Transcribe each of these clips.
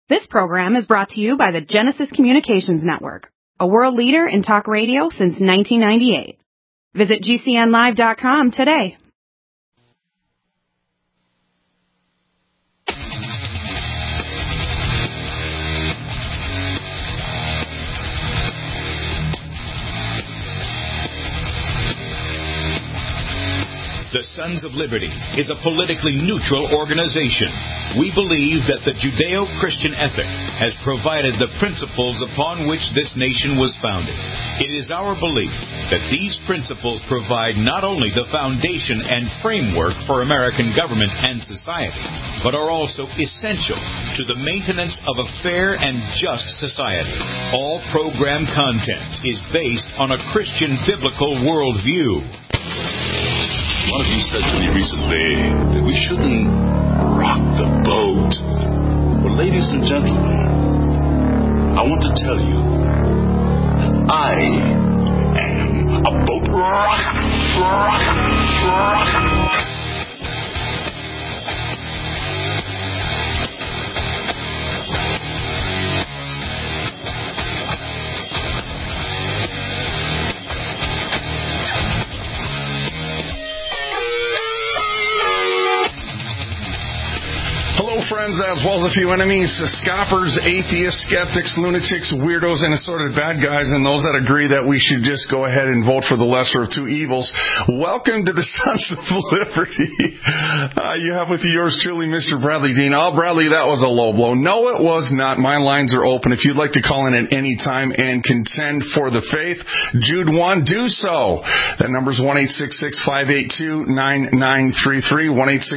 This program is brought to you by the Genesis Communications Network, a world leader in talk radio since 1998. Visit GCNlive.com today. The Sons of Liberty is a politically neutral organization. We believe that the Judeo-Christian ethic has provided the principles upon which this nation was founded. It is our belief that these principles provide not only the foundation and framework for American government and society, but are also essential to the maintenance of a fair and just society. All program content is based on a Christian biblical worldview. One of you said to me recently that we shouldn't rock the boat. Well, ladies and gentlemen, I want to tell you that I am a boat rocker. Friends, as well as a few enemies, scoffers, atheists, skeptics, lunatics, weirdos, and assorted bad guys, and those that agree that we should just go ahead and vote for the lesser of two evils. Welcome to the Sons of Liberty. You have with you yours truly, Mr. Bradley Dean. Oh, Bradley, that was a low blow. No, it was not. My lines are open. If you'd like to call in at any time and contend for the faith, Jude 1, do so. That number's 1-866-582-9933,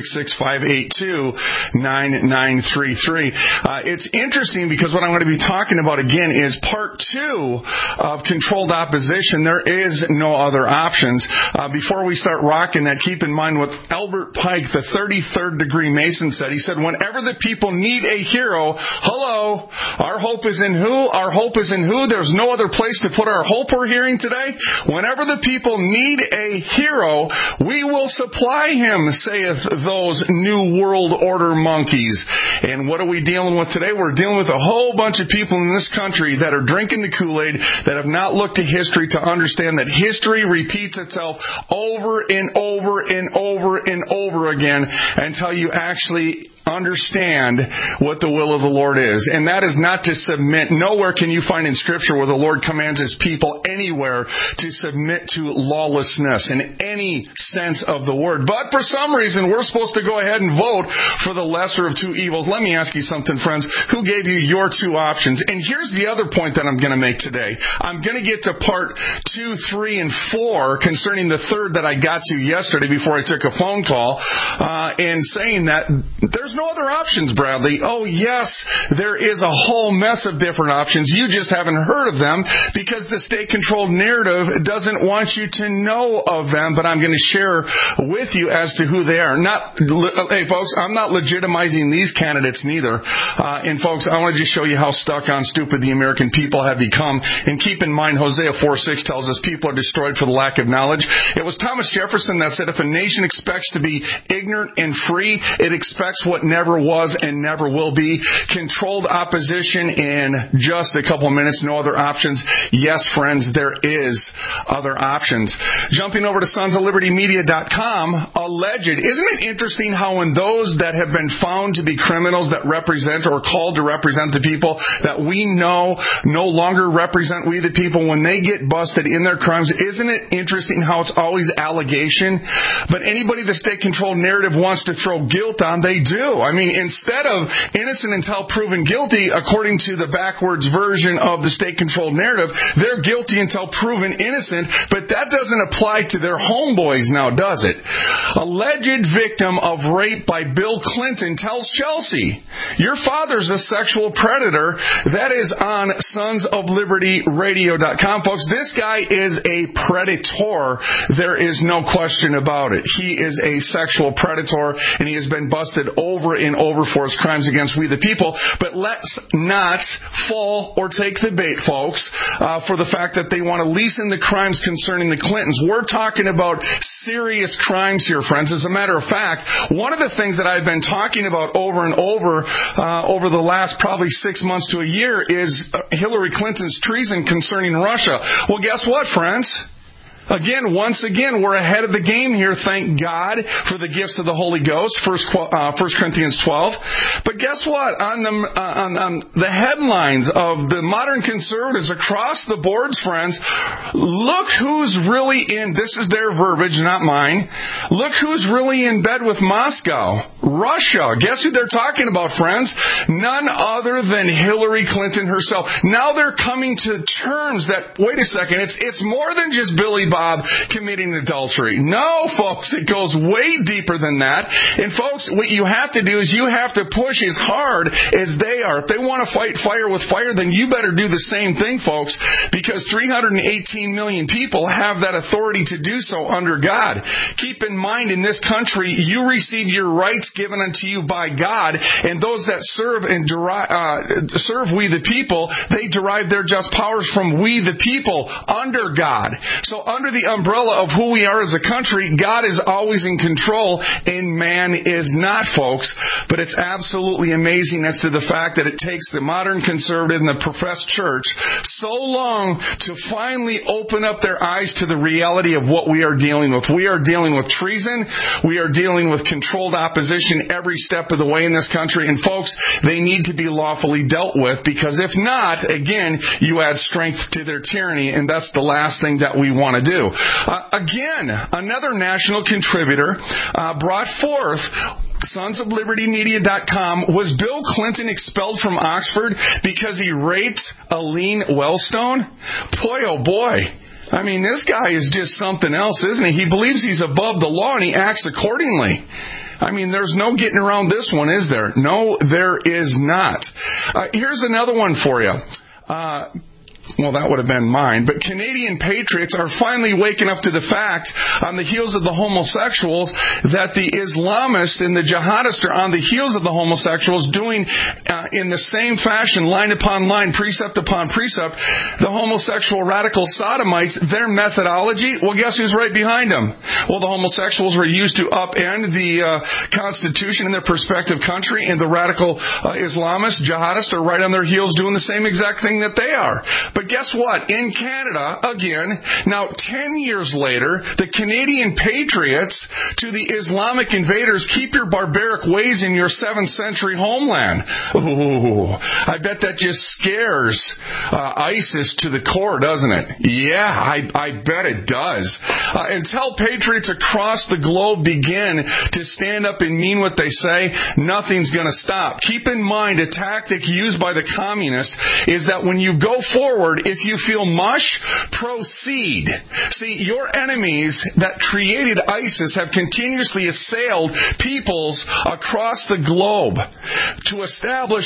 1-866-582-9933. It's interesting because what I'm going to be talking about again is part 2 of controlled opposition. There is no other options. Before we start rocking that, keep in mind what Albert Pike, the 33rd degree Mason, said. He said, whenever the people need a hero, hello, our hope is in who? Our hope is in who? There's no other place to put our hope we're hearing today. Whenever the people need a hero, we will supply him, saith those New World Order monkeys. And what are we dealing with today? We're dealing with a whole bunch of people in this country that are drinking the Kool-Aid, that have not looked to history to understand that history repeats itself over and over and over and over again until you actually understand what the will of the Lord is. And that is not to submit. Nowhere can you find in Scripture where the Lord commands His people anywhere to submit to lawlessness in any sense of the word. But for some reason, we're supposed to go ahead and vote for the lesser of two evils. Let me ask you something, friends. Who gave you your two options? And here's the other point that I'm going to make today. I'm going to get to part 2, 3, and 4 concerning the third that I got to yesterday before I took a phone call, and saying that there's no other options, Bradley. Oh, yes, there is a whole mess of different options. You just haven't heard of them because the state-controlled narrative doesn't want you to know of them, but I'm going to share with you as to who they are. Hey, folks, I'm not legitimizing these candidates neither. And, folks, I want to just show you how stuck on stupid the American people have become. And keep in mind, Hosea 4:6 tells us people are destroyed for the lack of knowledge. It was Thomas Jefferson that said if a nation expects to be ignorant and free, it expects what never was and never will be. Controlled opposition in just a couple minutes. No other options. Yes, friends, there is other options. Jumping over to sonsoflibertymedia.com, alleged. Isn't it interesting how when those that have been found to be criminals that represent or called to represent the people that we know no longer represent we the people, when they get busted in their crimes, isn't it interesting how it's always allegation? But anybody the state-controlled narrative wants to throw guilt on, they do. I mean, instead of innocent until proven guilty, according to the backwards version of the state-controlled narrative, they're guilty until proven innocent, but that doesn't apply to their homeboys now, does it? Alleged victim of rape by Bill Clinton tells Chelsea, your father's a sexual predator. That is on sonsoflibertyradio.com. Folks, this guy is a predator. There is no question about it. He is a sexual predator, and he has been busted over and over for his crimes against we the people. But let's not fall or take the bait, folks, for the fact that they want to lessen the crimes concerning the Clintons. We're talking about serious crimes here, friends. As a matter of fact, one of the things that I've been talking about over and over the last probably 6 months to a year is Hillary Clinton's treason concerning Russia. Well, guess what, friends? Once again, we're ahead of the game here. Thank God for the gifts of the Holy Ghost, 1 Corinthians 12. But guess what? On the headlines of the modern conservatives across the boards, friends, look who's really in, this is their verbiage, not mine, look who's really in bed with Moscow. Russia. Guess who they're talking about, friends? None other than Hillary Clinton herself. Now they're coming to terms that, wait a second, it's more than just Billy Bob committing adultery. No, folks, it goes way deeper than that. And folks, what you have to do is you have to push as hard as they are. If they want to fight fire with fire, then you better do the same thing, folks, because 318 million people have that authority to do so under God. Keep in mind, in this country, you receive your rights given unto you by God, and those that serve we the people, they derive their just powers from we the people under God. So under the umbrella of who we are as a country, God is always in control and man is not, folks. But it's absolutely amazing as to the fact that it takes the modern conservative and the professed church so long to finally open up their eyes to the reality of what we are dealing with. We are dealing with treason. We are dealing with controlled opposition every step of the way in this country. And folks, they need to be lawfully dealt with, because if not, again, you add strength to their tyranny, and that's the last thing that we want to do. Again, another national contributor brought forth SonsOfLibertyMedia.com. Was Bill Clinton expelled from Oxford because he raped Aline Wellstone? Boy, oh boy. I mean, this guy is just something else, isn't he? He believes he's above the law and he acts accordingly. I mean, there's no getting around this one, is there? No, there is not. Here's another one for you. Well, that would have been mine. But Canadian patriots are finally waking up to the fact, on the heels of the homosexuals, that the Islamists and the jihadists are on the heels of the homosexuals, doing in the same fashion, line upon line, precept upon precept, the homosexual radical sodomites, their methodology. Well, guess who's right behind them? Well, the homosexuals were used to upend the Constitution in their prospective country, and the radical Islamists, jihadists, are right on their heels doing the same exact thing that they are. But guess what? In Canada, again, now 10 years later, the Canadian patriots to the Islamic invaders, keep your barbaric ways in your 7th century homeland. Ooh, I bet that just scares ISIS to the core, doesn't it? Yeah, I bet it does. Until patriots across the globe begin to stand up and mean what they say, nothing's going to stop. Keep in mind, a tactic used by the communists is that when you go forward, if you feel mush, proceed. See, your enemies that created ISIS have continuously assailed peoples across the globe to establish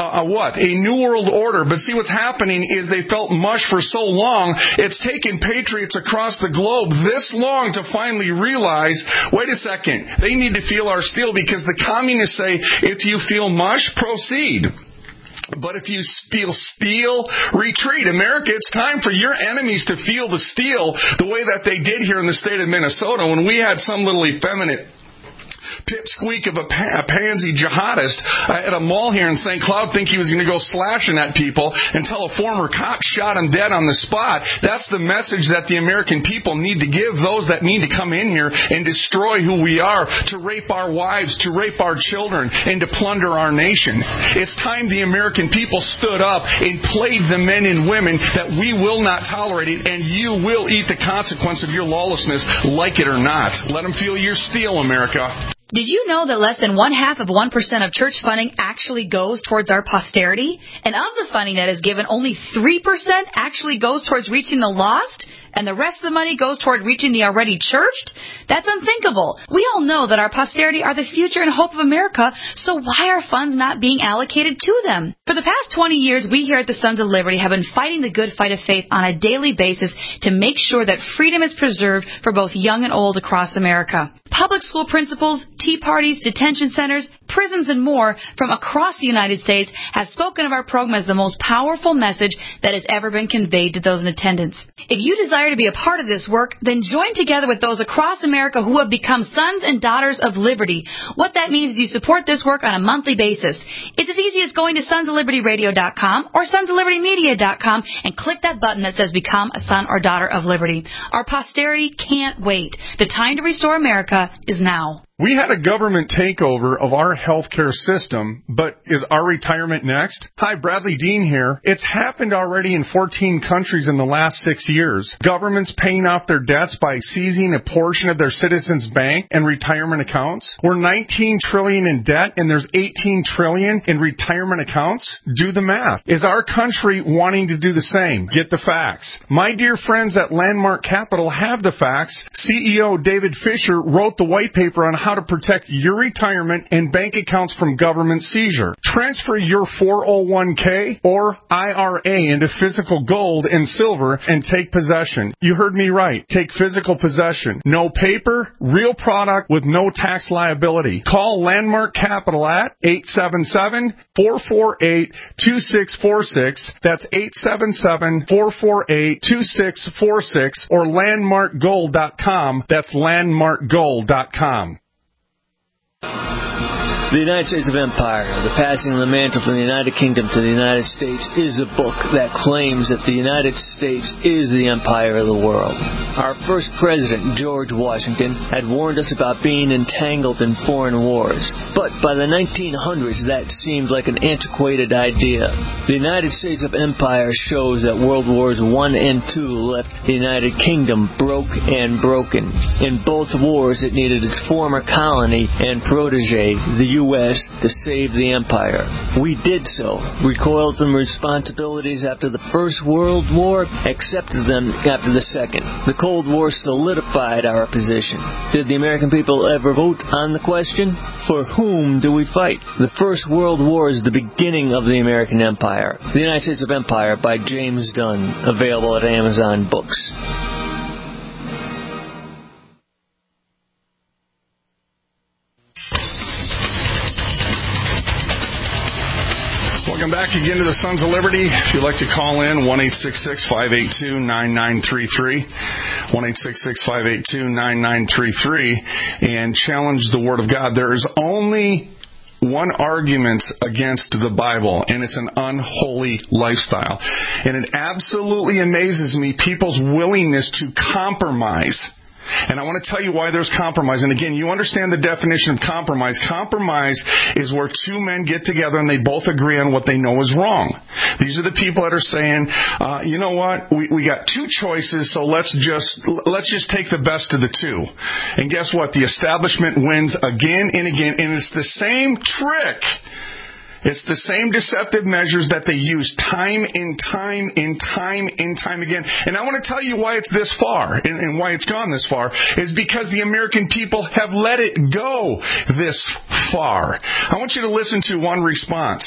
a new world order. But see, what's happening is they felt mush for so long, it's taken patriots across the globe this long to finally realize, wait a second, they need to feel our steel, because the communists say, if you feel mush, proceed. But if you feel steel, retreat. America, it's time for your enemies to feel the steel the way that they did here in the state of Minnesota when we had some little effeminate pipsqueak of a pansy jihadist at a mall here in St. Cloud think he was going to go slashing at people until a former cop shot him dead on the spot. That's the message that the American people need to give those that need to come in here and destroy who we are, to rape our wives, to rape our children, and to plunder our nation. It's time the American people stood up and played the men and women that we will not tolerate it, and you will eat the consequence of your lawlessness, like it or not. Let them feel your steel, America. Did you know that less than 0.5% of church funding actually goes towards our posterity? And of the funding that is given, only 3% actually goes towards reaching the lost? And the rest of the money goes toward reaching the already churched? That's unthinkable. We all know that our posterity are the future and hope of America, so why are funds not being allocated to them? For the past 20 years, we here at the Sons of Liberty have been fighting the good fight of faith on a daily basis to make sure that freedom is preserved for both young and old across America. Public school principals, tea parties, detention centers, prisons, and more from across the United States have spoken of our program as the most powerful message that has ever been conveyed to those in attendance. If you desire to be a part of this work, then join together with those across America who have become sons and daughters of liberty. What that means is you support this work on a monthly basis. It's as easy as going to sonsoflibertyradio.com or sonsoflibertymedia.com and click that button that says Become a Son or Daughter of Liberty. Our posterity can't wait. The time to restore America is now. We had a government takeover of our healthcare system, but is our retirement next? Hi, Bradley Dean here. It's happened already in 14 countries in the last 6 years. Governments paying off their debts by seizing a portion of their citizens' bank and retirement accounts. We're $19 trillion in debt and there's $18 trillion in retirement accounts. Do the math. Is our country wanting to do the same? Get the facts. My dear friends at Landmark Capital have the facts. CEO David Fisher wrote the white paper on how to protect your retirement and bank accounts from government seizure. Transfer your 401k or IRA into physical gold and silver and take possession. You heard me right. Take physical possession. No paper, real product with no tax liability. Call Landmark Capital at 877-448-2646. That's 877-448-2646 or landmarkgold.com. That's landmarkgold.com. The United States of Empire, the passing of the mantle from the United Kingdom to the United States, is a book that claims that the United States is the empire of the world. Our first president, George Washington, had warned us about being entangled in foreign wars. But by the 1900s, that seemed like an antiquated idea. The United States of Empire shows that World Wars I and II left the United Kingdom broke and broken. In both wars, it needed its former colony and protege, the U.S., to save the empire. We did so, recoiled from responsibilities after the First World War, accepted them after the Second. The Cold War solidified our position. Did the American people ever vote on the question? For whom do we fight? The First World War is the beginning of the American empire. The United States of Empire by James Dunn, available at Amazon Books. Welcome back again to the Sons of Liberty. If you'd like to call in, 1-866-582-9933, 1-866-582-9933, and challenge the Word of God. There is only one argument against the Bible, and it's an unholy lifestyle. And it absolutely amazes me, people's willingness to compromise. And I want to tell you why there's compromise. And again, you understand the definition of compromise. Compromise is where two men get together and they both agree on what they know is wrong. These are the people that are saying, you know what, we got two choices, so let's just take the best of the two. And guess what? The establishment wins again and again, and it's the same trick. It's the same deceptive measures that they use time and time again. And I want to tell you why it's this far and why it's gone this far is because the American people have let it go this far. I want you to listen to one response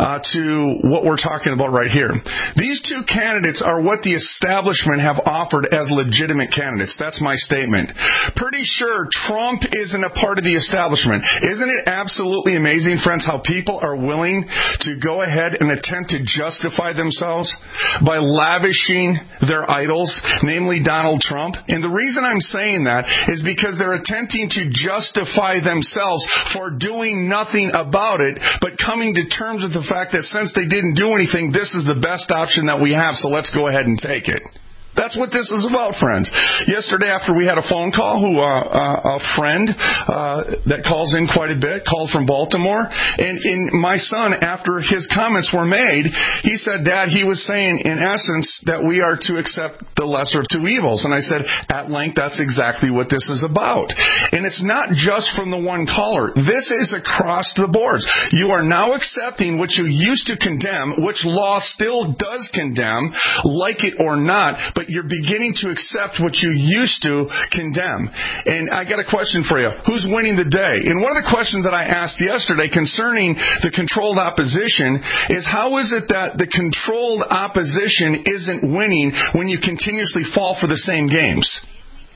to what we're talking about right here. These two candidates are what the establishment have offered as legitimate candidates. That's my statement. Pretty sure Trump isn't a part of the establishment. Isn't it absolutely amazing, friends, how people are willing to go ahead and attempt to justify themselves by lavishing their idols, namely Donald Trump? And the reason I'm saying that is because they're attempting to justify themselves for doing nothing about it, but coming to terms with the fact that since they didn't do anything, this is the best option that we have, so let's go ahead and take it. That's what this is about, friends. Yesterday, after we had a phone call, a friend that calls in quite a bit called from Baltimore, and my son, after his comments were made, he said, Dad, he was saying, in essence, that we are to accept the lesser of two evils. And I said, at length, that's exactly what this is about. And it's not just from the one caller. This is across the boards. You are now accepting what you used to condemn, which law still does condemn, like it or not, but you're beginning to accept what you used to condemn. And I got a question for you. Who's winning the day? And one of the questions that I asked yesterday concerning the controlled opposition is, how is it that the controlled opposition isn't winning when you continuously fall for the same games?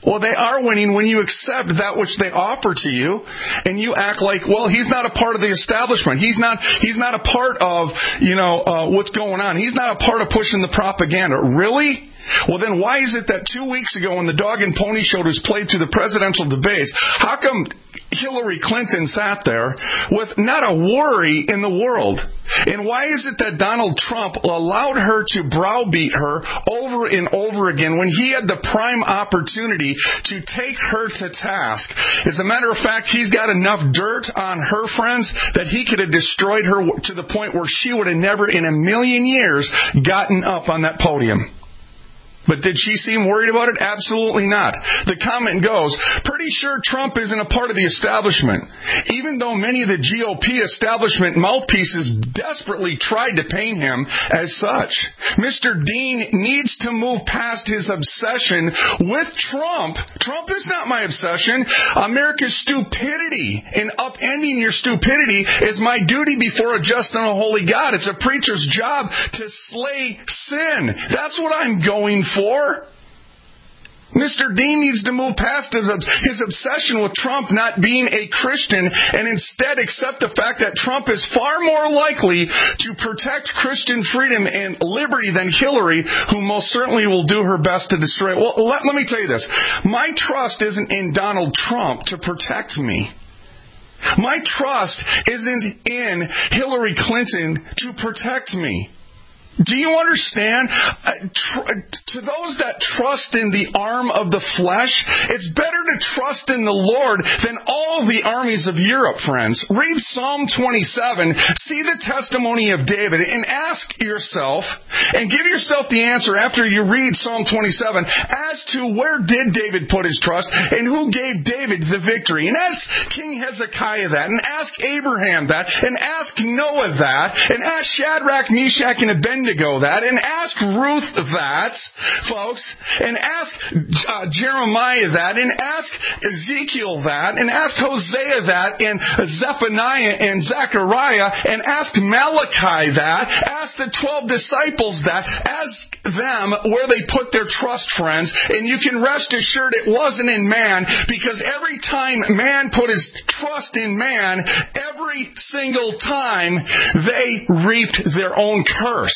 Well, they are winning when you accept that which they offer to you, and you act like, well, he's not a part of the establishment. He's not a part of, what's going on. He's not a part of pushing the propaganda. Really? Well, then why is it that 2 weeks ago when the dog and pony show was played through the presidential debates, how come Hillary Clinton sat there with not a worry in the world? And why is it that Donald Trump allowed her to browbeat her over and over again when he had the prime opportunity to take her to task? As a matter of fact, he's got enough dirt on her, friends, that he could have destroyed her to the point where she would have never in a million years gotten up on that podium. But did she seem worried about it? Absolutely not. The comment goes, pretty sure Trump isn't a part of the establishment, even though many of the GOP establishment mouthpieces desperately tried to paint him as such. Mr. Dean needs to move past his obsession with Trump. Trump is not my obsession. America's stupidity and upending your stupidity is my duty before a just and a holy God. It's a preacher's job to slay sin. That's what I'm going for. Mr. Dean needs to move past his obsession with Trump not being a Christian and instead accept the fact that Trump is far more likely to protect Christian freedom and liberty than Hillary, who most certainly will do her best to destroy it. Well, let me tell you this. My trust isn't in Donald Trump to protect me. My trust isn't in Hillary Clinton to protect me. Do you understand? To those that trust in the arm of the flesh, it's better to trust in the Lord than all the armies of Europe, friends. Read Psalm 27, see the testimony of David, and ask yourself, and give yourself the answer after you read Psalm 27, as to where did David put his trust, and who gave David the victory. And ask King Hezekiah that, and ask Abraham that, and ask Noah that, and ask Shadrach, Meshach, and Abednego that, and ask Ruth that, folks, and ask Jeremiah that, and ask Ezekiel that, and ask Hosea that, and Zephaniah and Zechariah, and ask Malachi that, ask the 12 disciples that, ask them where they put their trust, friends, and you can rest assured it wasn't in man, because every time man put his trust in man, every single time they reaped their own curse.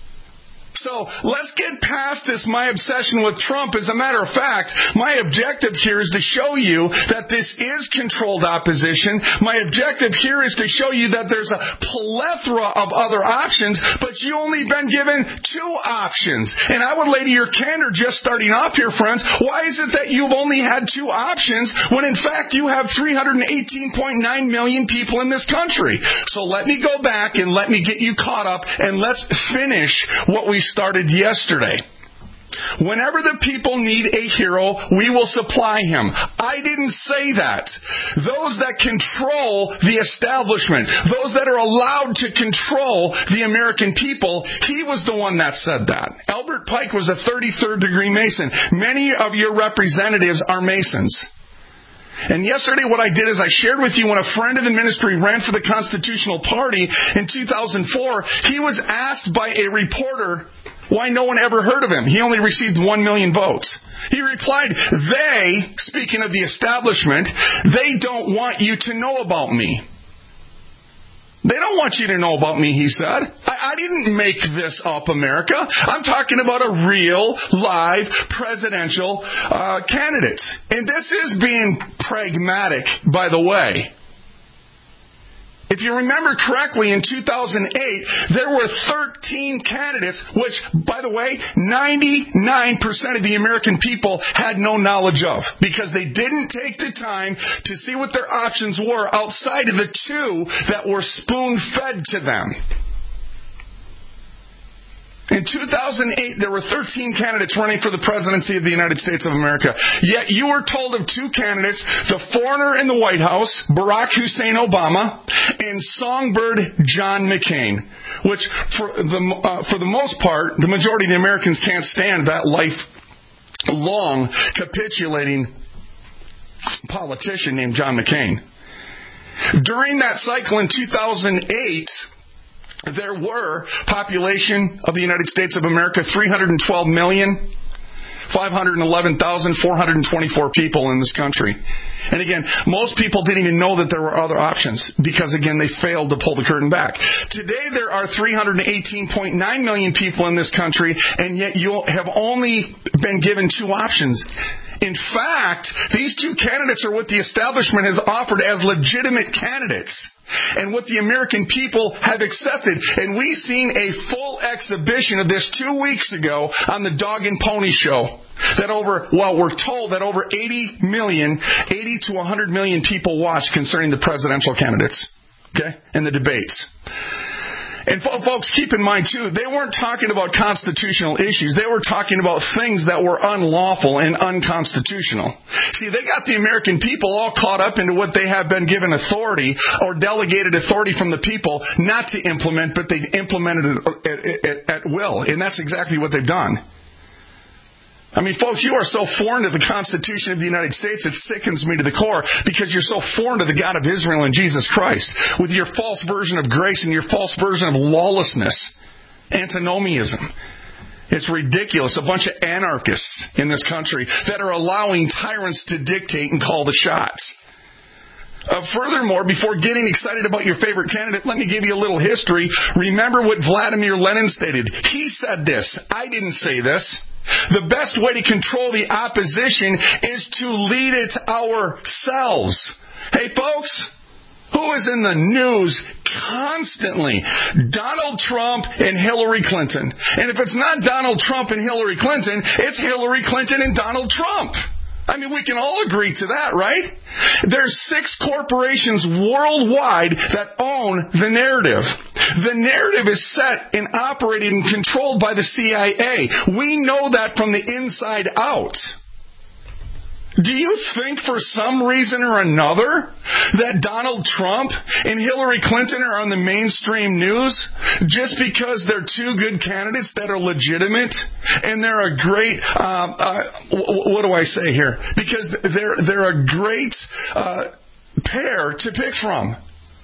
So let's get past this, my obsession with Trump. As a matter of fact, my objective here is to show you that this is controlled opposition. My objective here is to show you that there's a plethora of other options, but you only been given 2 options. And I would lay to your candor, just starting off here, friends, why is it that you've only had 2 options when in fact you have 318.9 million people in this country? So let me go back and let me get you caught up, and let's finish what we started yesterday. Whenever the people need a hero, we will supply him. I didn't say that. Those that control the establishment, those that are allowed to control the American people, he was the one that said that. Albert Pike was a 33rd degree Mason. Many of your representatives are Masons. And yesterday what I did is I shared with you when a friend of the ministry ran for the Constitutional Party in 2004, he was asked by a reporter why no one ever heard of him. He only received 1 million votes. He replied, they, speaking of the establishment, they don't want you to know about me. They don't want you to know about me, he said. I didn't make this up, America. I'm talking about a real, live, presidential candidate. And this is being pragmatic, by the way. If you remember correctly, in 2008, there were 13 candidates, which, by the way, 99% of the American people had no knowledge of, because they didn't take the time to see what their options were outside of the 2 that were spoon-fed to them. In 2008, there were 13 candidates running for the presidency of the United States of America. Yet you were told of 2 candidates, the foreigner in the White House, Barack Hussein Obama, and songbird John McCain, which for the most part, the majority of the Americans can't stand that lifelong capitulating politician named John McCain. During that cycle in 2008, there were population of the United States of America 312 million. 511,424 people in this country. And again, most people didn't even know that there were other options because, again, they failed to pull the curtain back. Today, there are 318.9 million people in this country, and yet you have only been given two options. In fact, these two candidates are what the establishment has offered as legitimate candidates and what the American people have accepted. And we seen a full exhibition of this 2 weeks ago on the Dog and Pony Show. We're told that over 80 to 100 million people watched concerning the presidential candidates, okay, and the debates. And folks, keep in mind, too, they weren't talking about constitutional issues. They were talking about things that were unlawful and unconstitutional. See, they got the American people all caught up into what they have been given authority or delegated authority from the people not to implement, but they implemented it at will. And that's exactly what they've done. I mean, folks, you are so foreign to the Constitution of the United States, it sickens me to the core because you're so foreign to the God of Israel and Jesus Christ with your false version of grace and your false version of lawlessness, antinomianism. It's ridiculous. A bunch of anarchists in this country that are allowing tyrants to dictate and call the shots. Furthermore, before getting excited about your favorite candidate, let me give you a little history. Remember what Vladimir Lenin stated. He said this. I didn't say this. The best way to control the opposition is to lead it ourselves. Hey, folks, who is in the news constantly? Donald Trump and Hillary Clinton. And if it's not Donald Trump and Hillary Clinton, it's Hillary Clinton and Donald Trump. I mean, we can all agree to that, right? There's 6 corporations worldwide that own the narrative. The narrative is set and operated and controlled by the CIA. We know that from the inside out. Do you think for some reason or another that Donald Trump and Hillary Clinton are on the mainstream news just because they're two good candidates that are legitimate and they're a great, what do I say here? Because they're a great pair to pick from.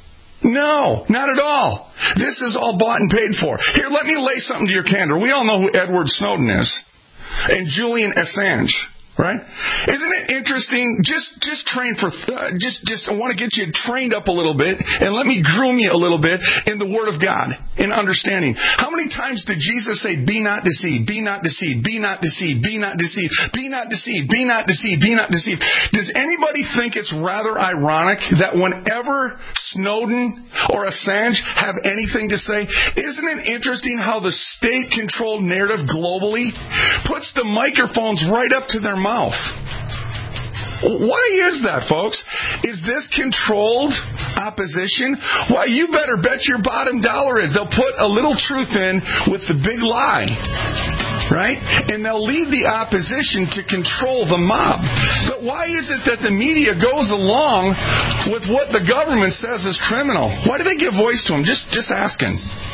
No, not at all. This is all bought and paid for. Here, let me lay something to your candor. We all know who Edward Snowden is and Julian Assange. Right? Isn't it interesting? Just train for, I want to get you trained up a little bit and let me groom you a little bit in the Word of God in understanding. How many times did Jesus say, be not deceived, be not deceived, be not deceived, be not deceived, be not deceived, be not deceived, be not deceived? Does anybody think it's rather ironic that whenever Snowden or Assange have anything to say, isn't it interesting how the state-controlled narrative globally puts the microphones right up to their mouth? Why is that, folks? Is this controlled opposition? Why, you better bet your bottom dollar is they'll put a little truth in with the big lie, right? And they'll leave the opposition to control the mob. But why is it that the media goes along with what the government says is criminal? Why do they give voice to them? Just asking.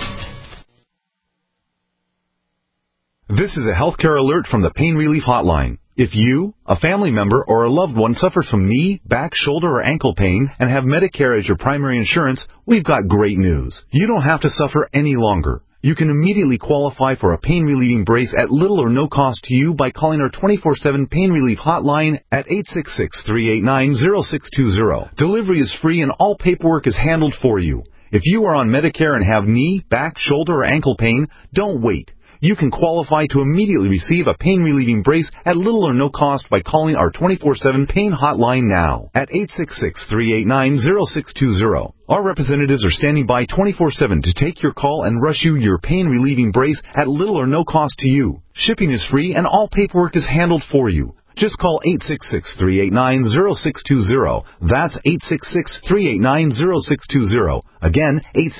This is a healthcare alert from the Pain Relief Hotline. If you, a family member, or a loved one suffers from knee, back, shoulder, or ankle pain and have Medicare as your primary insurance, we've got great news. You don't have to suffer any longer. You can immediately qualify for a pain-relieving brace at little or no cost to you by calling our 24/7 Pain Relief Hotline at 866-389-0620. Delivery is free and all paperwork is handled for you. If you are on Medicare and have knee, back, shoulder, or ankle pain, don't wait. You can qualify to immediately receive a pain-relieving brace at little or no cost by calling our 24/7 Pain Hotline now at 866-389-0620. Our representatives are standing by 24/7 to take your call and rush you your pain-relieving brace at little or no cost to you. Shipping is free and all paperwork is handled for you. Just call 866-389-0620. That's 866-389-0620. Again,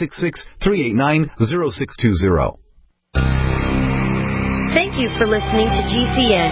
866-389-0620. Thank you for listening to GCN.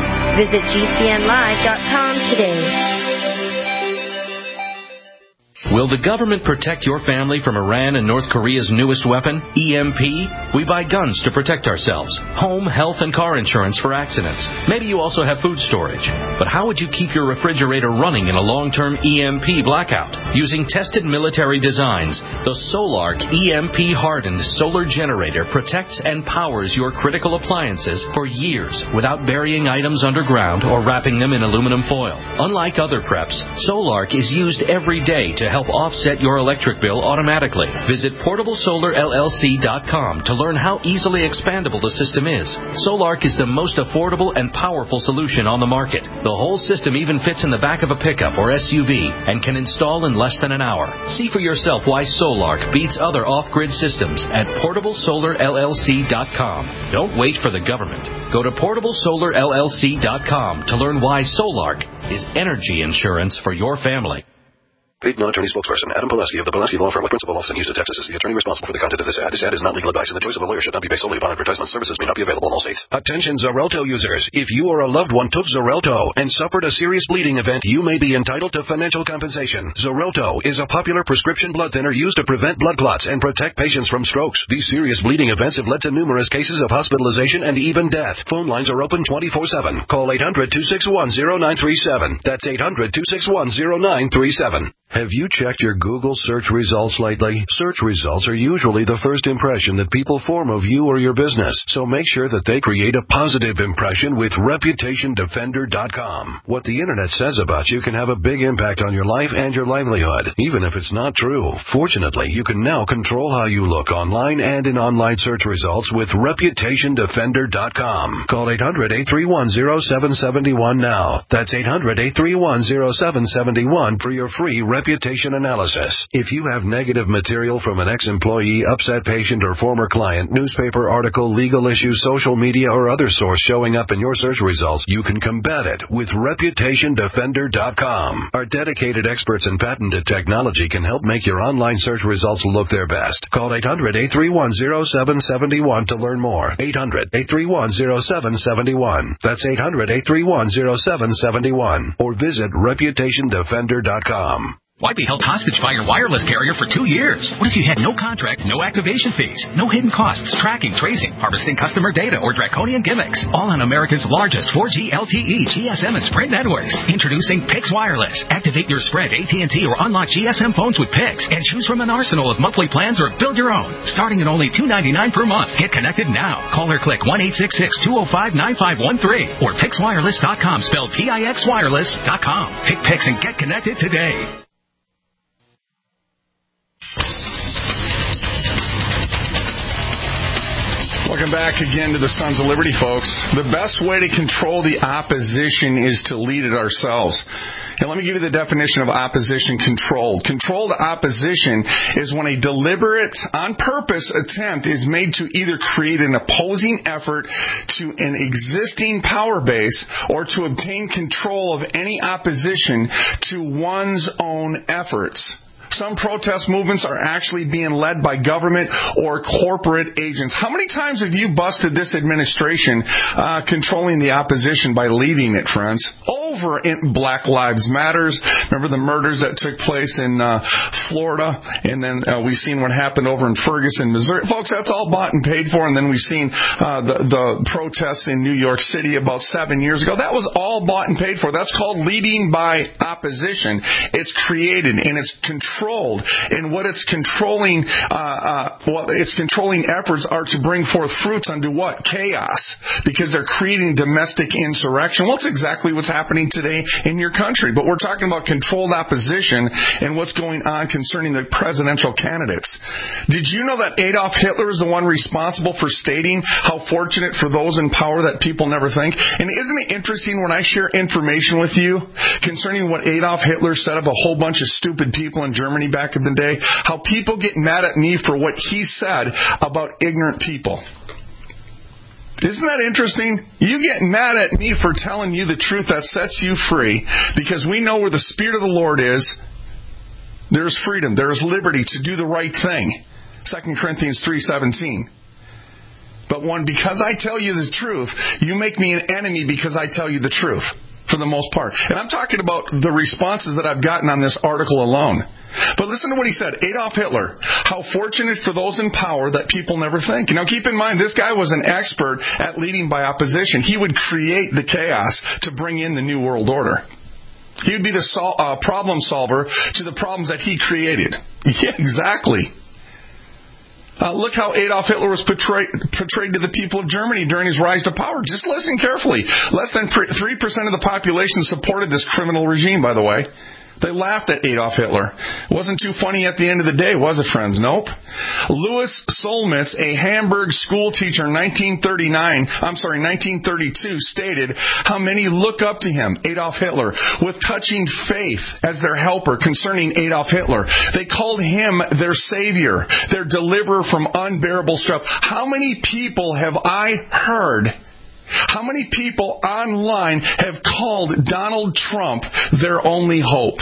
Visit GCNlive.com today. Will the government protect your family from Iran and North Korea's newest weapon, EMP? We buy guns to protect ourselves, home, health, and car insurance for accidents. Maybe you also have food storage. But how would you keep your refrigerator running in a long-term EMP blackout? Using tested military designs, the Solark EMP-hardened solar generator protects and powers your critical appliances for years without burying items underground or wrapping them in aluminum foil. Unlike other preps, Solark is used every day to help offset your electric bill automatically. Visit PortableSolarLLC.com to learn how easily expandable the system is. Solark is the most affordable and powerful solution on the market. The whole system even fits in the back of a pickup or SUV and can install in less than an hour. See for yourself why Solark beats other off-grid systems at PortableSolarLLC.com. Don't wait for the government. Go to PortableSolarLLC.com to learn why Solark is energy insurance for your family. Paid non-attorney spokesperson Adam Pulaski of the Pulaski Law Firm with principal office in Houston, Texas is the attorney responsible for the content of this ad. This ad is not legal advice, and the choice of a lawyer should not be based solely upon advertisement. Services may not be available in all states. Attention Xarelto users. If you or a loved one took Xarelto and suffered a serious bleeding event, you may be entitled to financial compensation. Xarelto is a popular prescription blood thinner used to prevent blood clots and protect patients from strokes. These serious bleeding events have led to numerous cases of hospitalization and even death. Phone lines are open 24/7. Call 800-261-0937. That's 800-261-0937. Have you checked your Google search results lately? Search results are usually the first impression that people form of you or your business, so make sure that they create a positive impression with ReputationDefender.com. What the Internet says about you can have a big impact on your life and your livelihood, even if it's not true. Fortunately, you can now control how you look online and in online search results with ReputationDefender.com. Call 800-831-0771 now. That's 800-831-0771 for your free reputation analysis. If you have negative material from an ex-employee, upset patient, or former client, newspaper article, legal issue, social media, or other source showing up in your search results, you can combat it with ReputationDefender.com. Our dedicated experts in patented technology can help make your online search results look their best. Call 800-831-0771 to learn more. 800-831-0771. That's 800-831-0771. Or visit ReputationDefender.com. Why be held hostage by your wireless carrier for 2 years? What if you had no contract, no activation fees, no hidden costs, tracking, tracing, harvesting customer data, or draconian gimmicks? All on America's largest 4G LTE, GSM, and Sprint networks. Introducing Pix Wireless. Activate your Sprint, AT&T, or unlock GSM phones with Pix and choose from an arsenal of monthly plans or build your own. Starting at only $2.99 per month. Get connected now. Call or click 1-866-205-9513 or PixWireless.com, spelled PIXWireless.com. Pick Pix and get connected today. Welcome back again to the Sons of Liberty, folks. The best way to control the opposition is to lead it ourselves. And let me give you the definition of opposition controlled. Controlled opposition is when a deliberate, on purpose attempt is made to either create an opposing effort to an existing power base or to obtain control of any opposition to one's own efforts. Some protest movements are actually being led by government or corporate agents. How many times have you busted this administration controlling the opposition by leading it, friends? Over in Black Lives Matters. Remember the murders that took place in Florida? And then we've seen what happened over in Ferguson, Missouri. Folks, that's all bought and paid for. And then we've seen the protests in New York City about 7 years ago. That was all bought and paid for. That's called leading by opposition. It's created and it's controlled. And what it's controlling, its controlling efforts are to bring forth fruits unto what? Chaos. Because they're creating domestic insurrection. Well, that's exactly what's happening today in your country. But we're talking about controlled opposition and what's going on concerning the presidential candidates. Did you know that Adolf Hitler is the one responsible for stating how fortunate for those in power that people never think? And isn't it interesting when I share information with you concerning what Adolf Hitler said of a whole bunch of stupid people in Germany back in the day, how people get mad at me for what he said about ignorant people. Isn't that interesting? You get mad at me for telling you the truth that sets you free, because we know where the Spirit of the Lord is, there's freedom, there's liberty to do the right thing. 2 Corinthians 3:17. But because I tell you the truth, you make me an enemy because I tell you the truth. for the most part. And I'm talking about the responses that I've gotten on this article alone. But listen to what he said. Adolf Hitler, how fortunate for those in power that people never think. Now keep in mind, this guy was an expert at leading by opposition. He would create the chaos to bring in the New World Order. He would be the problem solver to the problems that he created. Yeah, exactly. Look how Adolf Hitler was portrayed to the people of Germany during his rise to power. Just listen carefully. Less than 3% of the population supported this criminal regime, by the way. They laughed at Adolf Hitler. It wasn't too funny at the end of the day, was it, friends? Nope. Louis Solmitz, a Hamburg school teacher in 1932, stated how many look up to him, Adolf Hitler, with touching faith as their helper concerning Adolf Hitler. They called him their savior, their deliverer from unbearable stuff. How many people have I heard? How many people online have called Donald Trump their only hope?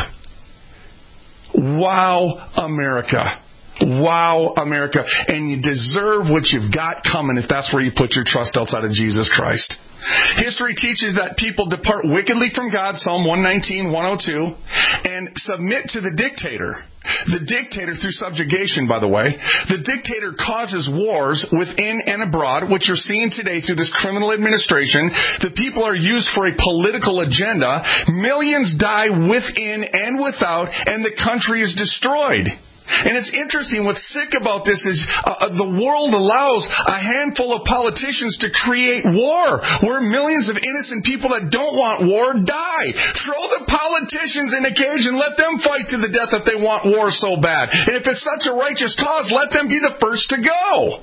Wow, America. Wow, America. And you deserve what you've got coming if that's where you put your trust outside of Jesus Christ. History teaches that people depart wickedly from God, Psalm 119, 102, and submit to the dictator. The dictator, through subjugation, by the way, the dictator causes wars within and abroad, which you're seeing today through this criminal administration. The people are used for a political agenda. Millions die within and without, and the country is destroyed. And it's interesting, what's sick about this is the world allows a handful of politicians to create war, where millions of innocent people that don't want war die. Throw the politicians in a cage and let them fight to the death if they want war so bad. And if it's such a righteous cause, let them be the first to go.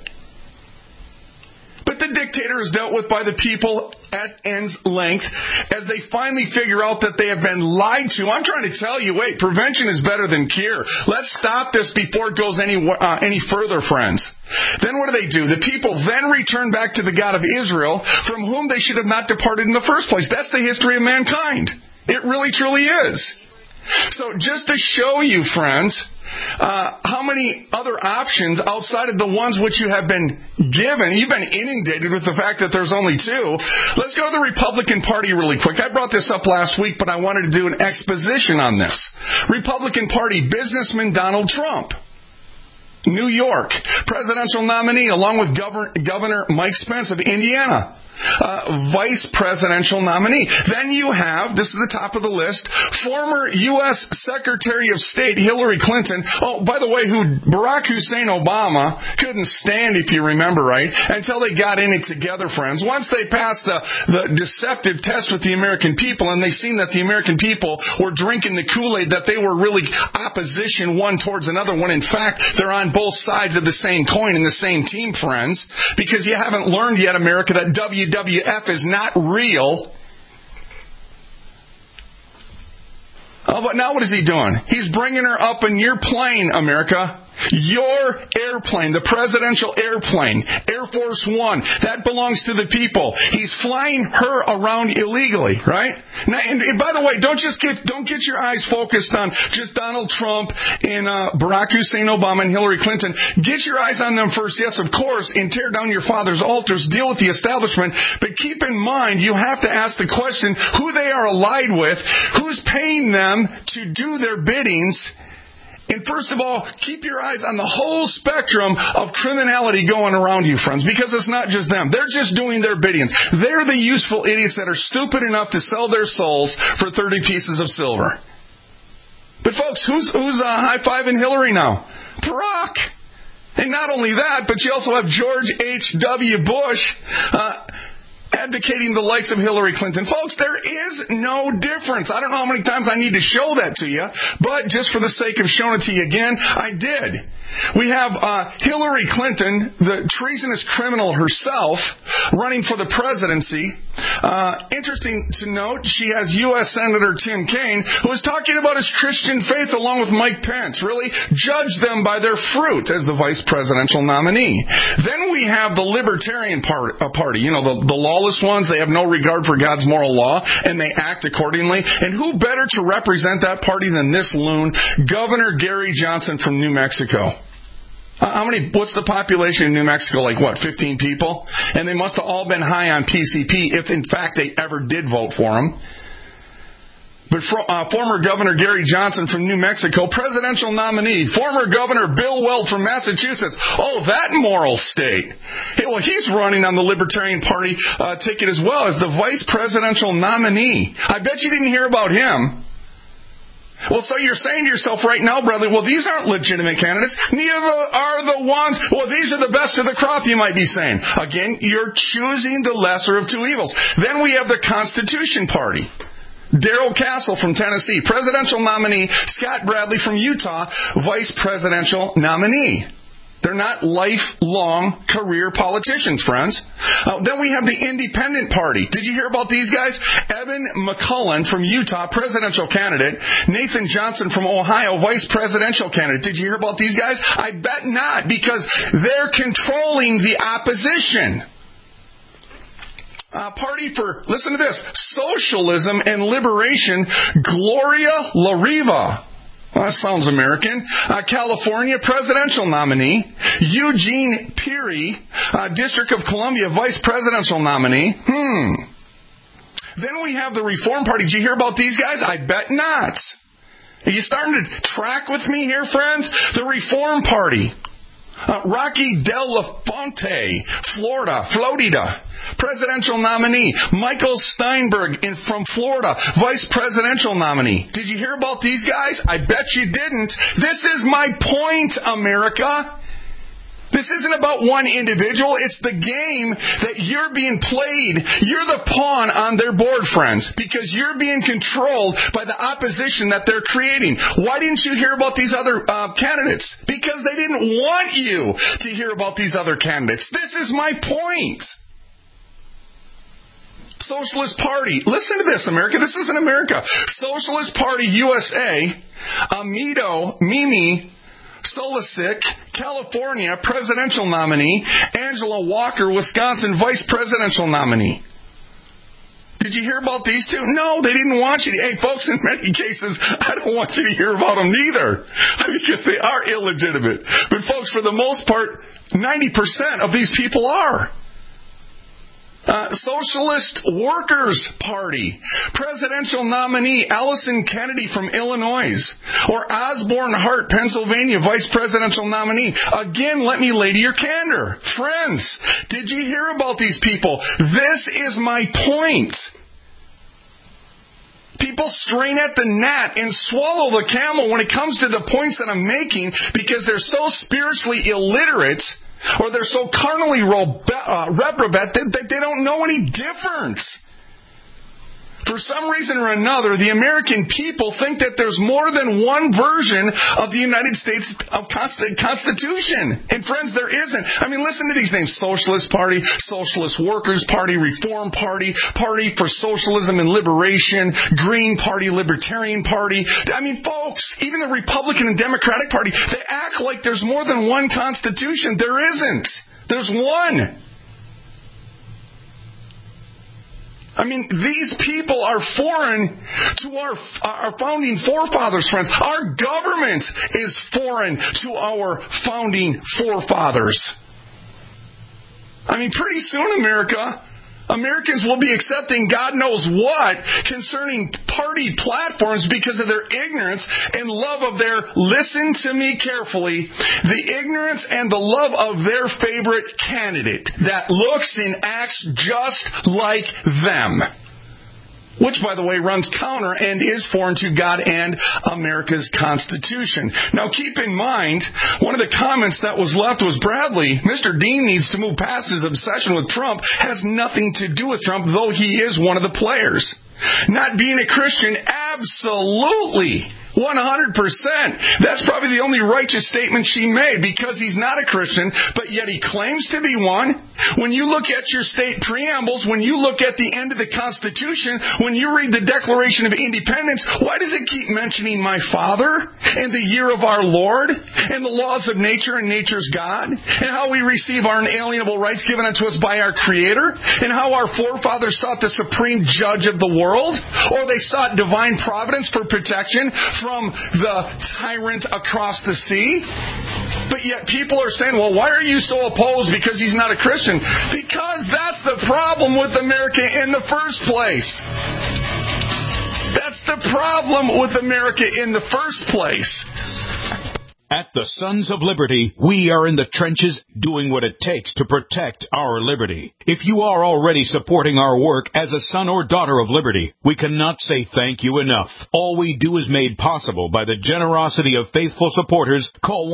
But the dictator is dealt with by the people at end's length as they finally figure out that they have been lied to. I'm trying to tell you, wait, prevention is better than cure. Let's stop this before it goes any further, friends. Then what do? The people then return back to the God of Israel, from whom they should have not departed in the first place. That's the history of mankind. It really, truly is. So just to show you, friends, how many other options outside of the ones which you have been given. You've been inundated with the fact that there's only two. Let's go to the Republican Party really quick. I brought this up last week, but I wanted to do an exposition on this. Republican Party businessman Donald Trump. New York, presidential nominee along with Governor Mike Pence of Indiana. Vice presidential nominee. Then you have, this is the top of the list, former U.S. Secretary of State Hillary Clinton. Oh, by the way, who Barack Hussein Obama couldn't stand, if you remember right, until they got in it together, friends. Once they passed the deceptive test with the American people and they seen that the American people were drinking the Kool-Aid, that they were really opposition one towards another, when in fact they're on both sides of the same coin in the same team, friends, because you haven't learned yet, America, that WWF is not real. Oh, but now what is he doing? He's bringing her up in your plane, America. Your airplane, the presidential airplane, Air Force One, that belongs to the people. He's flying her around illegally, right? Now, and by the way, don't get your eyes focused on just Donald Trump and Barack Hussein Obama and Hillary Clinton. Get your eyes on them first, yes, of course, and tear down your father's altars, deal with the establishment. But keep in mind, you have to ask the question who they are allied with, who's paying them to do their biddings. And first of all, keep your eyes on the whole spectrum of criminality going around you, friends, because it's not just them. They're just doing their biddings. They're the useful idiots that are stupid enough to sell their souls for 30 pieces of silver. But folks, who's high-fiving Hillary now? Barack. And not only that, but you also have George H.W. Bush advocating the likes of Hillary Clinton. Folks, there is no difference. I don't know how many times I need to show that to you, but just for the sake of showing it to you again, I did. We have Hillary Clinton, the treasonous criminal herself, running for the presidency. Interesting to note, she has U.S. Senator Tim Kaine, who is talking about his Christian faith along with Mike Pence. Really, judge them by their fruit as the vice presidential nominee. Then we have the Libertarian Party. You know, the lawless ones. They have no regard for God's moral law, and they act accordingly. And who better to represent that party than this loon, Governor Gary Johnson from New Mexico? What's the population in New Mexico? 15 people? And they must have all been high on PCP if in fact they ever did vote for him. But former Governor Gary Johnson from New Mexico, presidential nominee. Former Governor Bill Weld from Massachusetts. Oh, that moral state. Hey, well, he's running on the Libertarian Party ticket as well as the vice presidential nominee. I bet you didn't hear about him. Well, so you're saying to yourself right now, brother, well, these aren't legitimate candidates. Neither are the ones, well, these are the best of the crop, you might be saying. Again, you're choosing the lesser of two evils. Then we have the Constitution Party. Darrell Castle from Tennessee, presidential nominee. Scott Bradley from Utah, vice presidential nominee. They're not lifelong career politicians, friends. Then we have the Independent Party. Did you hear about these guys? Evan McCullen from Utah, presidential candidate. Nathan Johnson from Ohio, vice presidential candidate. Did you hear about these guys? I bet not, because they're controlling the opposition. Party for, listen to this, Socialism and Liberation, Gloria La Riva. Well, that sounds American. California presidential nominee. Eugene Peary, District of Columbia vice presidential nominee. Then we have the Reform Party. Did you hear about these guys? I bet not. Are you starting to track with me here, friends? The Reform Party. Rocky Del Lafonte, Florida, presidential nominee. Michael Steinberg from Florida, vice presidential nominee. Did you hear about these guys? I bet you didn't. This is my point, America. This isn't about one individual. It's the game that you're being played. You're the pawn on their board, friends, because you're being controlled by the opposition that they're creating. Why didn't you hear about these other candidates? Because they didn't want you to hear about these other candidates. This is my point. Socialist Party. Listen to this, America. This isn't America. Socialist Party USA, Mimi Solisic, California, presidential nominee. Angela Walker, Wisconsin, vice presidential nominee. Did you hear about these two? No, they didn't want you to. Hey, folks, in many cases, I don't want you to hear about them neither, because they are illegitimate. But folks, for the most part, 90% of these people are. Socialist Workers Party, presidential nominee Allison Kennedy from Illinois, or Osborne Hart, Pennsylvania, vice presidential nominee. Again, let me lay to your candor. Friends, did you hear about these people? This is my point. People strain at the gnat and swallow the camel when it comes to the points that I'm making, because they're so spiritually illiterate, or they're so carnally reprobate that they don't know any difference. For some reason or another, the American people think that there's more than one version of the United States Constitution. And friends, there isn't. I mean, listen to these names. Socialist Party, Socialist Workers Party, Reform Party, Party for Socialism and Liberation, Green Party, Libertarian Party. I mean, folks, even the Republican and Democratic Party, they act like there's more than one Constitution. There isn't. There's one. I mean, these people are foreign to our founding forefathers, friends. Our government is foreign to our founding forefathers. I mean, pretty soon, Americans will be accepting God knows what concerning party platforms because of their ignorance and love of their, listen to me carefully, the ignorance and the love of their favorite candidate that looks and acts just like them. Which, by the way, runs counter and is foreign to God and America's Constitution. Now, keep in mind, one of the comments that was left was, Bradley, Mr. Dean needs to move past his obsession with Trump. Has nothing to do with Trump, though he is one of the players. Not being a Christian, absolutely. 100%. That's probably the only righteous statement she made, because he's not a Christian, but yet he claims to be one. When you look at your state preambles, when you look at the end of the Constitution, when you read the Declaration of Independence, why does it keep mentioning my Father and the year of our Lord and the laws of nature and nature's God and how we receive our inalienable rights given unto us by our Creator and how our forefathers sought the supreme judge of the world, or they sought divine providence for protection from the tyrant across the sea? But yet people are saying, well, why are you so opposed because he's not a Christian? Because that's the problem with America in the first place. That's the problem with America in the first place? At the Sons of Liberty, we are in the trenches doing what it takes to protect our liberty. If you are already supporting our work as a son or daughter of liberty, we cannot say thank you enough. All we do is made possible by the generosity of faithful supporters. Call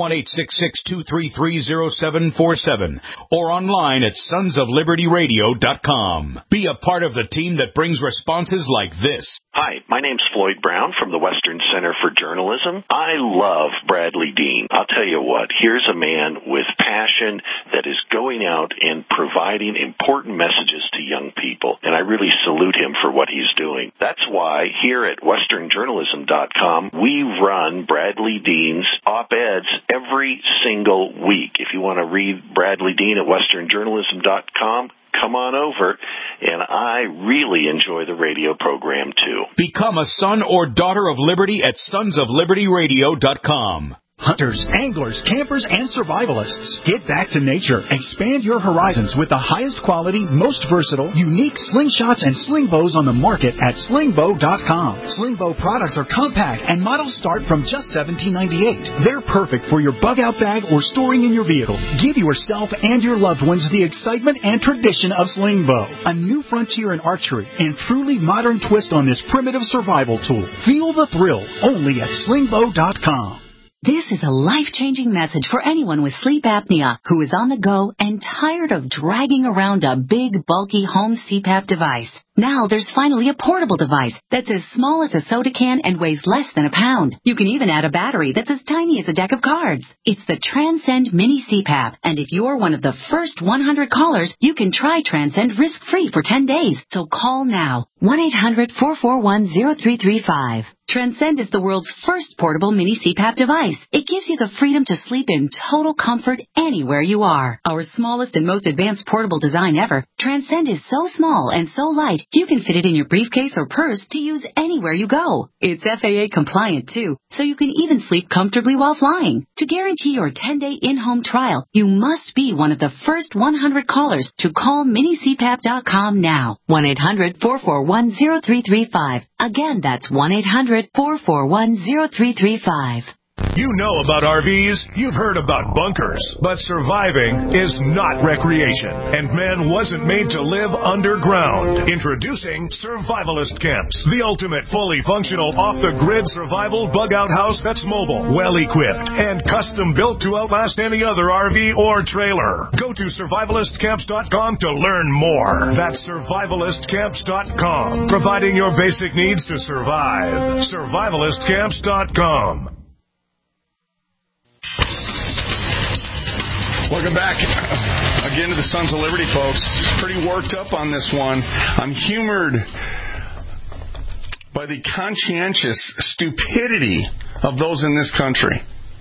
1-866-233-0747 or online at sonsoflibertyradio.com. Be a part of the team that brings responses like this. Hi, my name's Floyd Brown from the Western Center for Journalism. I love Bradley Dean. I'll tell you what, here's a man with passion that is going out and providing important messages to young people, and I really salute him for what he's doing. That's why here at westernjournalism.com, we run Bradley Dean's op-eds every single week. If you want to read Bradley Dean at westernjournalism.com, come on over, and I really enjoy the radio program, too. Become a son or daughter of liberty at sonsoflibertyradio.com. Hunters, anglers, campers, and survivalists. Get back to nature. Expand your horizons with the highest quality, most versatile, unique slingshots and sling bows on the market at slingbow.com. Slingbow products are compact and models start from just $17.98. They're perfect for your bug-out bag or storing in your vehicle. Give yourself and your loved ones the excitement and tradition of Slingbow. A new frontier in archery and truly modern twist on this primitive survival tool. Feel the thrill only at slingbow.com. This is a life-changing message for anyone with sleep apnea who is on the go and tired of dragging around a big, bulky home CPAP device. Now there's finally a portable device that's as small as a soda can and weighs less than a pound. You can even add a battery that's as tiny as a deck of cards. It's the Transcend Mini CPAP, and if you're one of the first 100 callers, you can try Transcend risk-free for 10 days. So call now, 1-800-441-0335. Transcend is the world's first portable mini CPAP device. It gives you the freedom to sleep in total comfort anywhere you are. Our smallest and most advanced portable design ever, Transcend is so small and so light, you can fit it in your briefcase or purse to use anywhere you go. It's FAA compliant too, so you can even sleep comfortably while flying. To guarantee your 10-day in-home trial, you must be one of the first 100 callers to call minicpap.com now. 1-800-441-0335. Again, that's 1-800-441-0335. You know about RVs, you've heard about bunkers, but surviving is not recreation, and man wasn't made to live underground. Introducing Survivalist Camps, the ultimate fully functional off-the-grid survival bug-out house that's mobile, well-equipped, and custom-built to outlast any other RV or trailer. Go to survivalistcamps.com to learn more. That's survivalistcamps.com, providing your basic needs to survive. Survivalistcamps.com. Welcome back again to the Sons of Liberty, folks. Pretty worked up on this one. I'm humored by the conscientious stupidity of those in this country.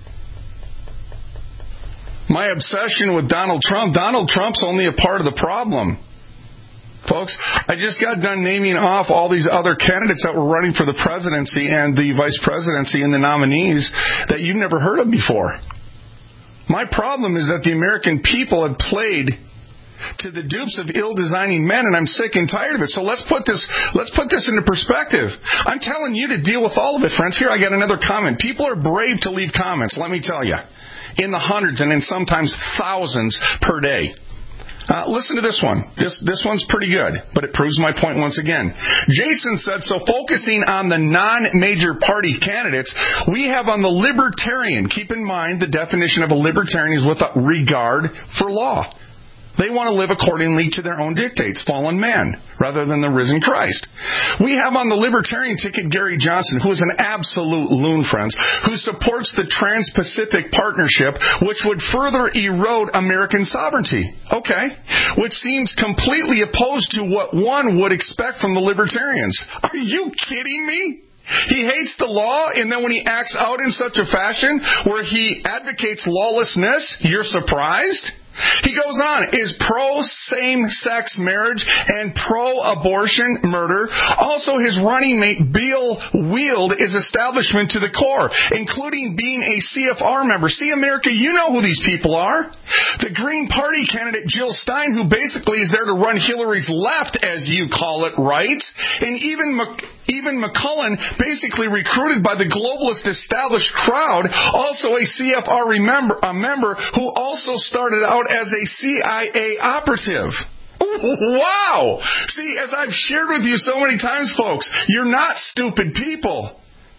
My obsession with Donald Trump's only a part of the problem. Folks, I just got done naming off all these other candidates that were running for the presidency and the vice presidency and the nominees that you've never heard of before. My problem is that the American people have played to the dupes of ill-designing men, and I'm sick and tired of it. So let's put this into perspective. I'm telling you to deal with all of it, friends. Here I got another comment. People are brave to leave comments, let me tell you, in the hundreds and in sometimes thousands per day. Listen to this one. This one's pretty good, but it proves my point once again. Jason said, so focusing on the non-major party candidates, we have on the libertarian. Keep in mind the definition of a libertarian is with a regard for law. They want to live accordingly to their own dictates, fallen man, rather than the risen Christ. We have on the libertarian ticket Gary Johnson, who is an absolute loon, friends, who supports the Trans-Pacific Partnership, which would further erode American sovereignty. Okay. Which seems completely opposed to what one would expect from the libertarians. Are you kidding me? He hates the law, and then when he acts out in such a fashion where he advocates lawlessness, you're surprised? He goes on, is pro-same-sex marriage and pro-abortion murder. Also, his running mate, Bill Wield, is establishment to the core, including being a CFR member. See, America, you know who these people are. The Green Party candidate, Jill Stein, who basically is there to run Hillary's left, as you call it, right? And even Even McCullen, basically recruited by the globalist established crowd, also a CFR member who also started out as a CIA operative. Wow! See, as I've shared with you so many times, folks, you're not stupid people.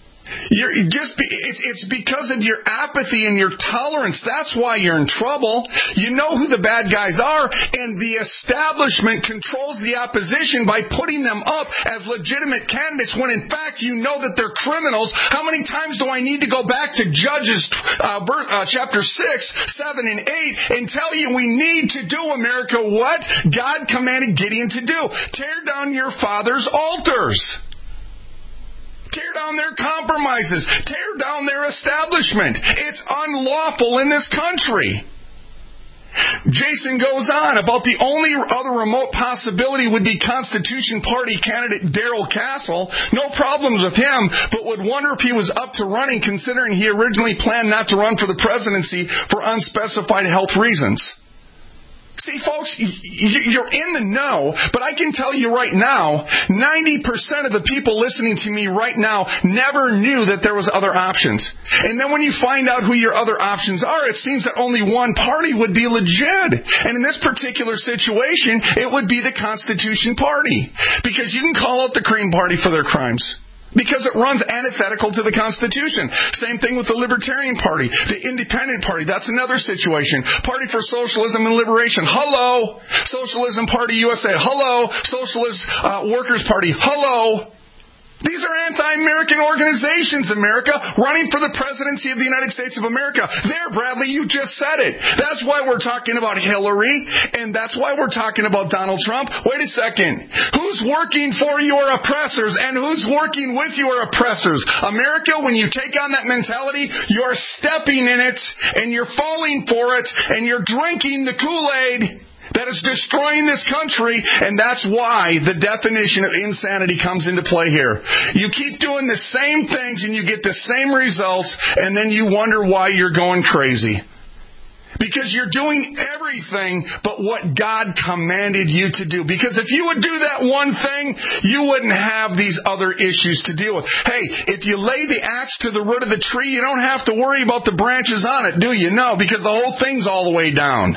It's because of your apathy and your tolerance. That's why you're in trouble. You know who the bad guys are, and the establishment controls the opposition by putting them up as legitimate candidates when in fact you know that they're criminals. How many times do I need to go back to Judges chapter 6, 7, and 8 and tell you we need to do, America, what God commanded Gideon to do? Tear down your father's altars. Tear down their compromises. Tear down their establishment. It's unlawful in this country. Jason goes on about the only other remote possibility would be Constitution Party candidate Darrell Castle. No problems with him, but would wonder if he was up to running considering he originally planned not to run for the presidency for unspecified health reasons. See, folks, you're in the know, but I can tell you right now, 90% of the people listening to me right now never knew that there was other options. And then when you find out who your other options are, it seems that only one party would be legit. And in this particular situation, it would be the Constitution Party. Because you can call out the Green Party for their crimes. Because it runs antithetical to the Constitution. Same thing with the Libertarian Party, the Independent Party. That's another situation. Party for Socialism and Liberation. Hello. Socialism Party USA. Hello. Socialist Workers Party. Hello. These are anti-American organizations, America, running for the presidency of the United States of America. There, Bradley, you just said it. That's why we're talking about Hillary, and that's why we're talking about Donald Trump. Wait a second. Who's working for your oppressors, and who's working with your oppressors? America, when you take on that mentality, you're stepping in it, and you're falling for it, and you're drinking the Kool-Aid that is destroying this country, and that's why the definition of insanity comes into play here. You keep doing the same things and you get the same results, and then you wonder why you're going crazy. Because you're doing everything but what God commanded you to do. Because if you would do that one thing, you wouldn't have these other issues to deal with. Hey, if you lay the axe to the root of the tree, you don't have to worry about the branches on it, do you? No, because the whole thing's all the way down.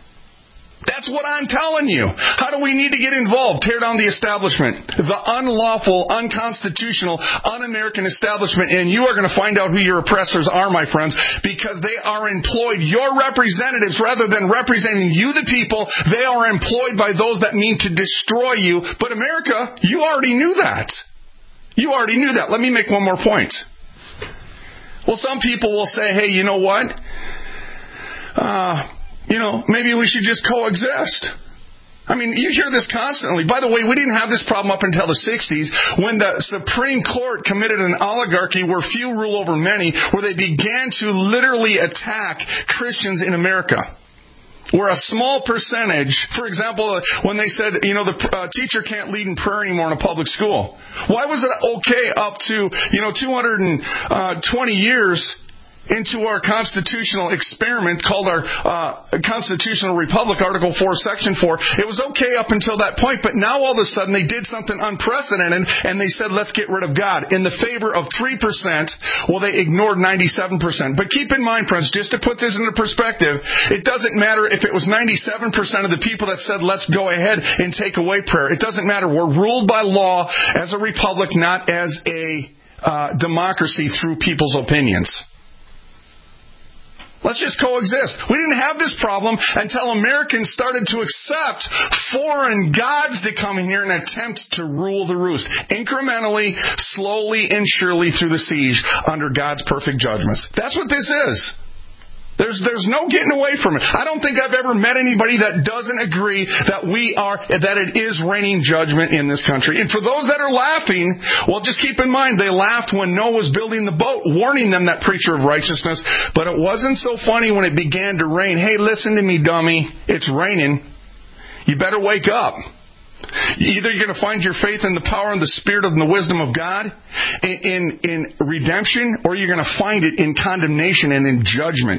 That's what I'm telling you. How do we need to get involved? Tear down the establishment, the unlawful, unconstitutional, un-American establishment, and you are going to find out who your oppressors are, my friends, because they are employed, your representatives, rather than representing you, the people, they are employed by those that mean to destroy you. But America, you already knew that. You already knew that. Let me make one more point. Well, some people will say, hey, you know what? Maybe we should just coexist. I mean, you hear this constantly. By the way, we didn't have this problem up until the 60s when the Supreme Court committed an oligarchy where few rule over many, where they began to literally attack Christians in America. Where a small percentage, for example, when they said, the teacher can't lead in prayer anymore in a public school. Why was it okay up to, 220 years into our constitutional experiment called our Constitutional Republic, Article 4, Section 4. It was okay up until that point, but now all of a sudden they did something unprecedented, and they said, let's get rid of God. In the favor of 3%, well, they ignored 97%. But keep in mind, friends, just to put this into perspective, it doesn't matter if it was 97% of the people that said, let's go ahead and take away prayer. It doesn't matter. We're ruled by law as a republic, not as a democracy through people's opinions. Let's just coexist. We didn't have this problem until Americans started to accept foreign gods to come in here and attempt to rule the roost. Incrementally, slowly, and surely through the siege under God's perfect judgments. That's what this is. There's no getting away from it. I don't think I've ever met anybody that doesn't agree that it is raining judgment in this country. And for those that are laughing, well, just keep in mind, they laughed when Noah was building the boat, warning them, that preacher of righteousness. But it wasn't so funny when it began to rain. Hey, listen to me, dummy. It's raining. You better wake up. Either you're going to find your faith in the power and the spirit and the wisdom of God in redemption, or you're going to find it in condemnation and in judgment.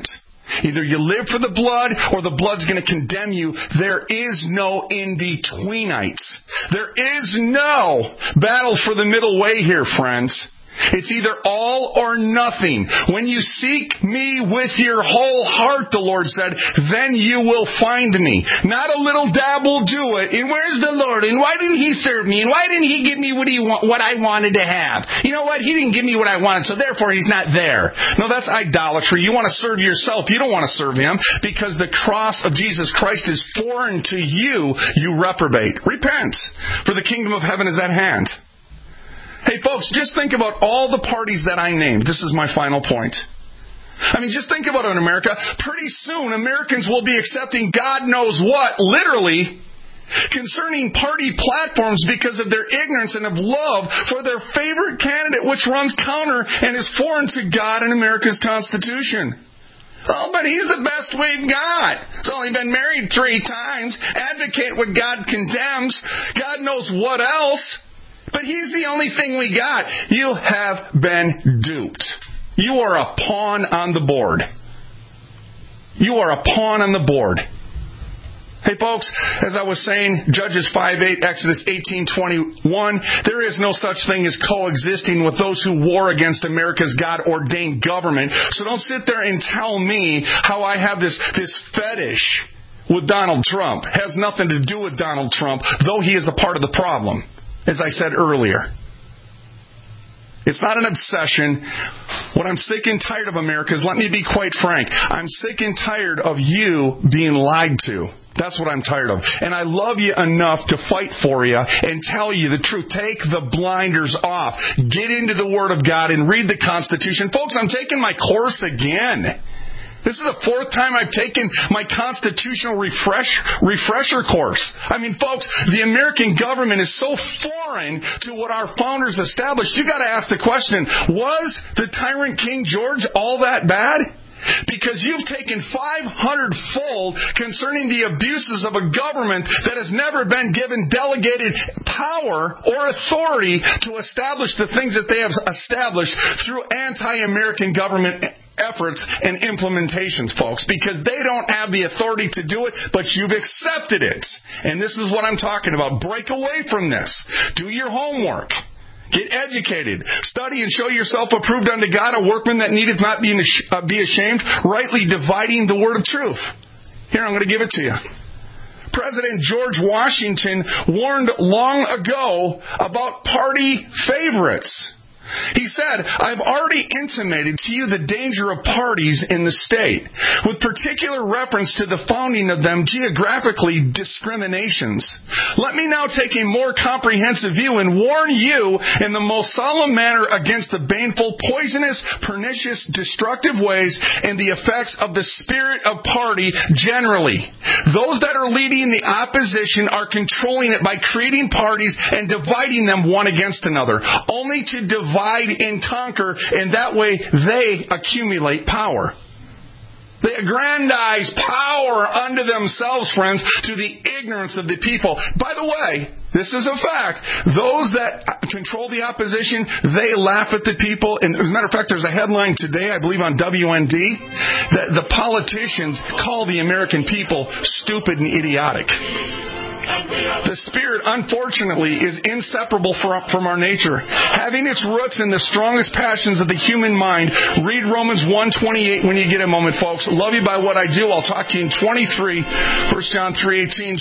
Either you live for the blood or the blood's going to condemn you. There is no in-betweenites. There is no battle for the middle way here, friends. It's either all or nothing. When you seek me with your whole heart, the Lord said, then you will find me. Not a little dab will do it. And where's the Lord? And why didn't He serve me? And why didn't He give me what I wanted to have? You know what? He didn't give me what I wanted, so therefore He's not there. No, that's idolatry. You want to serve yourself. You don't want to serve Him because the cross of Jesus Christ is foreign to you. You reprobate. Repent, for the kingdom of heaven is at hand. Hey, folks, just think about all the parties that I named. This is my final point. I mean, just think about it in America. Pretty soon, Americans will be accepting God knows what, literally, concerning party platforms because of their ignorance and of love for their favorite candidate, which runs counter and is foreign to God and America's Constitution. Oh, but he's the best we've got. He's only been married 3 times. Advocate what God condemns. God knows what else. But He's the only thing we got. You have been duped. You are a pawn on the board. You are a pawn on the board. Hey folks, as I was saying, Judges 5:8, Exodus 18:21, there is no such thing as coexisting with those who war against America's God-ordained government. So don't sit there and tell me how I have this fetish with Donald Trump. It has nothing to do with Donald Trump, though he is a part of the problem. As I said earlier, it's not an obsession. What I'm sick and tired of, America, is, let me be quite frank, I'm sick and tired of you being lied to. That's what I'm tired of. And I love you enough to fight for you and tell you the truth. Take the blinders off. Get into the Word of God and read the Constitution. Folks, I'm taking my course again. This is the 4th time I've taken my constitutional refresher course. I mean, folks, the American government is so foreign to what our founders established. You got to ask the question, was the tyrant King George all that bad? Because you've taken 500-fold concerning the abuses of a government that has never been given delegated power or authority to establish the things that they have established through anti-American government efforts and implementations, folks, because they don't have the authority to do it, but you've accepted it. And this is what I'm talking about. Break away from this. Do your homework. Get educated. Study and show yourself approved unto God, a workman that needeth not be ashamed, rightly dividing the word of truth. Here, I'm going to give it to you. President George Washington warned long ago about party favorites. He said, I've already intimated to you the danger of parties in the state, with particular reference to the founding of them geographically discriminations. Let me now take a more comprehensive view and warn you in the most solemn manner against the baneful, poisonous, pernicious, destructive ways and the effects of the spirit of party generally. Those that are leading the opposition are controlling it by creating parties and dividing them one against another, only to divide and conquer, and that way they accumulate power. They aggrandize power unto themselves, friends, to the ignorance of the people. By the way, this is a fact. Those that control the opposition, they laugh at the people. And as a matter of fact, there's a headline today, I believe on WND, that the politicians call the American people stupid and idiotic. The Spirit, unfortunately, is inseparable from our nature. Having its roots in the strongest passions of the human mind, read Romans 1:28 when you get a moment, folks. Love you by what I do. I'll talk to you in 23, 1 John 3:18.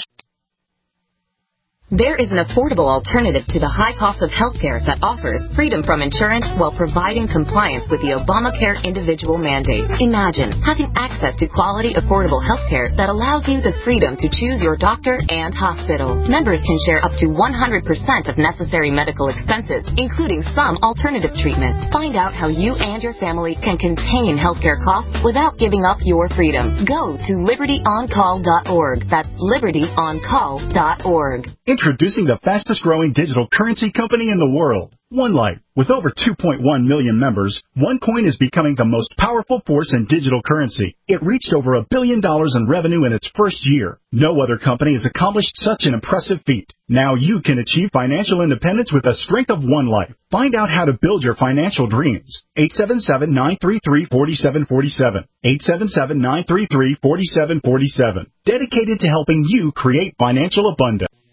There is an affordable alternative to the high cost of healthcare that offers freedom from insurance while providing compliance with the Obamacare individual mandate. Imagine having access to quality, affordable healthcare that allows you the freedom to choose your doctor and hospital. Members can share up to 100% of necessary medical expenses, including some alternative treatments. Find out how you and your family can contain healthcare costs without giving up your freedom. Go to libertyoncall.org. That's libertyoncall.org. Introducing the fastest growing digital currency company in the world. OneLife. With over 2.1 million members, OneCoin is becoming the most powerful force in digital currency. It reached over $1 billion in revenue in its first year. No other company has accomplished such an impressive feat. Now you can achieve financial independence with the strength of OneLife. Find out how to build your financial dreams. 877-933-4747. 877-933-4747. Dedicated to helping you create financial abundance.